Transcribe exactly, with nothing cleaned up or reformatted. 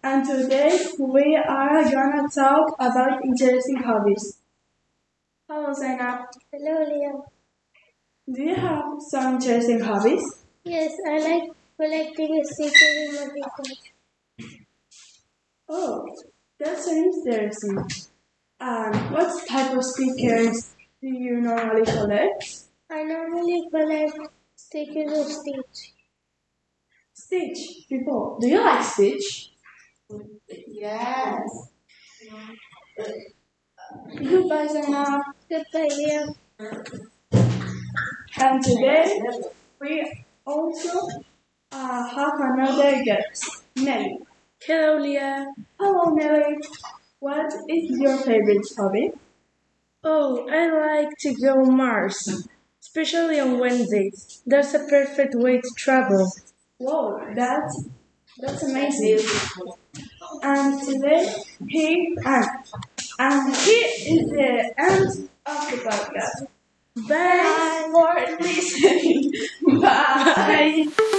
and today we are gonna talk about interesting hobbies. Hello, Zainab. Hello, Leah. Do you have some interesting hobbies? Yes, I like collecting stickers in my records. Oh, that's so interesting. And what type of stickers do you normally collect? I normally collect stickers of Stitch. Stitch. People, do you like Stitch? Yes. Goodbye, Zainab. Goodbye, Leah. And today we also uh, have another guest, Nelly. Hello, Leah. Hello, Nelly. What is your favorite hobby? Oh, I like to go Mars, especially on Wednesdays. That's a perfect way to travel. Whoa, that's that's amazing. And today he and and he is the end of the podcast. Bye. Thanks for listening. Bye. Bye.